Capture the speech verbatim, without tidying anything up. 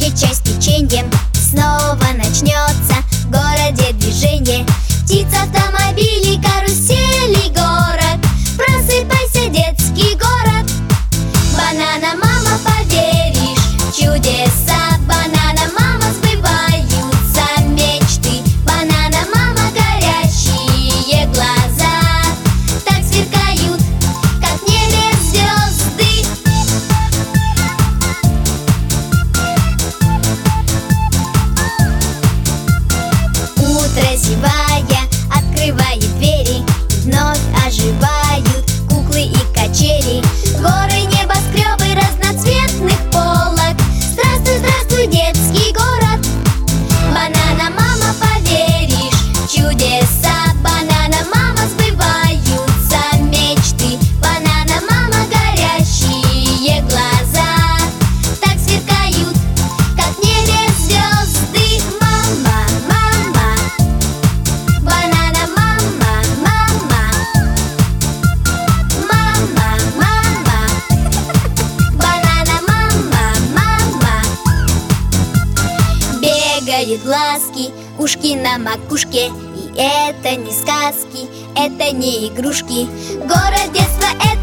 будет чай с печеньем. Снова начнется в городе движение. Птиц, автомобили, карусели, город. Просыпайся, детский город. Банана, мама, поверишь в чудеса. Банана, мама, сбываются мечты. Банана, мама, горящие глаза так сверкают, как в небе звезды. Утро, зевая, открывает двери. Вновь оживают куклы и качели. Горы, небоскребы разноцветных полок. Здравствуй, здравствуй, детский город. Банана, мама, поверишь в чудеса. Банана, мама, сбываются мечты. Банана, мама, горящие глаза так сверкают, как в небе звезды. Мама, мама, банана, мама, мама. Мама, мама, банана, мама, мама. Бегают глазки, ушки на макушке. И это не сказки, это не игрушки. Город детства —